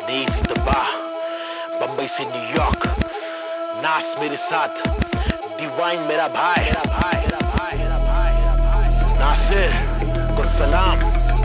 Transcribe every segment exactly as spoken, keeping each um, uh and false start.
नेजी तबाह बम्बई से न्यूयॉर्क नास मेरे साथ डिवाइन मेरा भाई मेरा भाई मेरा भाई मेरा भाई मेरा भाई नासिर को सलाम।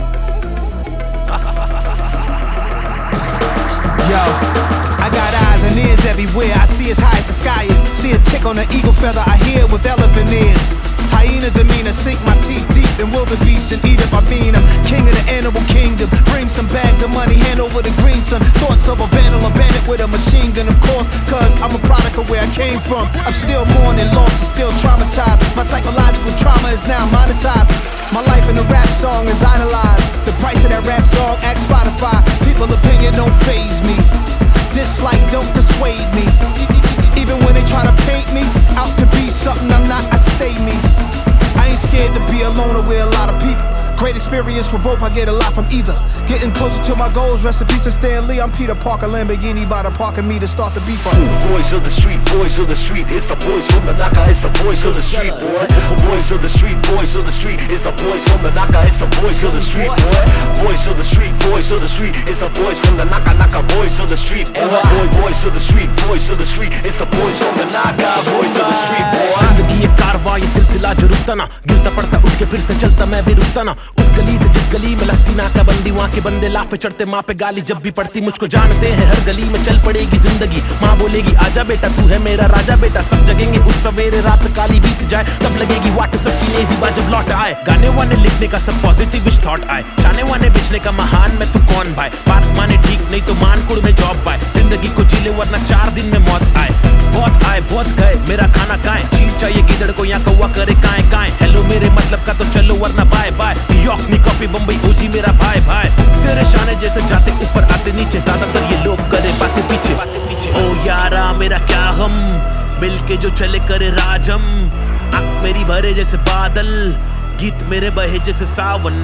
Yo, I got eyes and ears everywhere. I see as high as the sky is. See a tick on an eagle feather. I hear with elephant ears. Hyena demeanor, sink my teeth deep in wildebeest and eat up Avena. King of the animal kingdom. Bring some bags of money, hand over the green sun. Thoughts of a vandal, a bandit with a machine gun, of course. Cause I'm a product of where I came from. I'm still mourning, lost and still traumatized. My psychological trauma is now monetized. My life in a rap song is idolized. The price of that rap song, ask Spotify. People's opinion don't faze me. Dislike don't dissuade me. Even when they try to paint me out to be something I'm not, I stay me. I ain't scared to be alone or with a lot of people. Great experience for both, I get a lot from either. Getting closer to my goals, rest in peace to Stan Lee. I'm Peter Parker, Lamborghini by the park and me to start the beef up. Voice of the street, voice of the street, it's the boys from the Naka, it's the voice of the street, boy. Voice of the street, voice of the street, it's the boys from the Naka, it's the voice of the street, boy. Voice of the street, voice of the street, it's the boys from the Naka, Naka, voice of the street, boy. Voice of the street, voice of the street, it's the boys from the Naka, voice of the street, boy. जिंदगी एक कारवां ये सिलसिला जो रुकता ना, गिरता पड़ता उठ के फिर से चलता मैं भी रुकता ना। उस गली से जिस गली में लगती नाकाबंदी, वहाँ के बंदे लाफे चढ़ते, माँ पे गाली जब भी पड़ती। मुझको जानते हैं हर गली में चल पड़ेगी जिंदगी। माँ बोलेगी आजा बेटा तू है मेरा राजा बेटा। सब जगेंगे उस सवेरे रात काली बीत जाए, तब लगेगी वाट सबकी नेजी बा जब लौट आए। गाने वाने लिखने का सब पॉजिटिव थॉट आए, जाने वाने बेचने का महान मैं तू कौन भाई। बात माने ठीक नहीं तो मानकुड़ में जॉब पाए। जिंदगी को जी ले वरना चार दिन में मौत आए। बहुत आए बहुत गए मेरा खाना काए, चील चाहिए गिदड़ को यहाँ कौवा करे काए काए। हेलो मेरे मतलब का तो चलो वरना बाय बाय। न्यूयॉर्क नी कॉपी बम्बई ओजी मेरा भाई भाई। तेरे शाने जैसे जाते ऊपर आते नीचे, ज्यादातर ये लोग करे बातें पीछे। ओ यारा मेरा क्या हम मिलके जो चले करे राजम। आँख मेरी भरे जैसे बादल, गीत मेरे बहे जैसे सावन।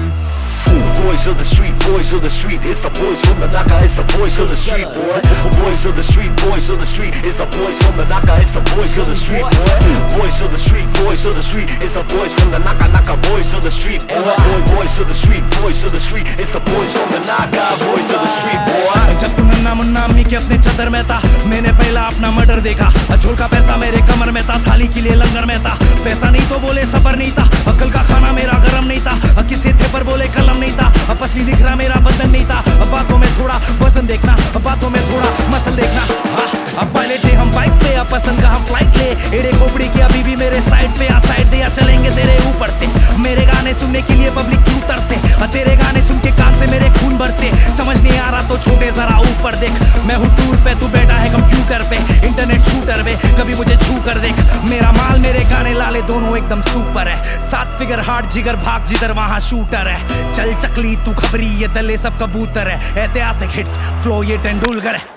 Voice of the street, voice of the street, it's the boys from the Naka, it's the voice of the street, boy. Voice of the street, voice of the street, it's the boys from the Naka, it's the voice of the street, boy. Voice of the street, voice of the street, it's the boys from the Naka, Naka, voice of the street, boy. Voice of the street, voice of the street, it's the boys from the Naka, voice of the street, boy. जब तू नन्ना मुन्ना अम्मी के अपने चदर में था, मैंने पहला अपना मर्डर देखा। झोल का पैसा मेरे कमर में था, थाली के लिए लंगर में था। पैसा नहीं तो बोले सफर नहीं था, अकल का खाना मेरा गरम नहीं था। किसी थे पर बोले कलम नहीं था, अब असली दिख रहा मेरा बदन नहीं था। बातों में थोड़ा वजन देखना, बातों में थोड़ा मसल देखना। हाँ अब पायलट थे हम बाइक पे, अब पसंद का हम फ्लाइट ले। एड़े खोपड़ी की अभी भी मेरे साइड पे, आ साइड दे या चलेंगे तेरे ऊपर से। मेरे गाने सुनने के लिए पब्लिक की उतर से, तेरे गाने सुन के कान से मेरे खून भरते। समझ नहीं आ रहा तो छोटे जरा ऊपर देख। मैं हूँ टूर पे, तू बैठा है कंप्यूटर पे, इंटरनेट शूटर पे। कभी मुझे छू कर देख, मेरा माल मेरे गाने लाले दोनों एकदम सुपर है। सात फिगर हार्ट जिगर भाग जिधर वहाँ शूटर है। चल चकली तू खबरी ये दले सब कबूतर है। ऐतिहासिक हिट्स फ्लो ये तेंदुलकर है।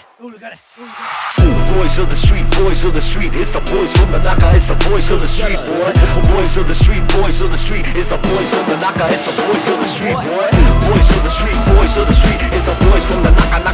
Voice of the street, voice of the street, it's the boys from the Naka, it's the voice of the street, boy. Voice of the street, voice of the street, it's the boys from the Naka, it's the voice of the street, boy. Voice of the street, voice of the street, it's the boys from the Naka, Naka.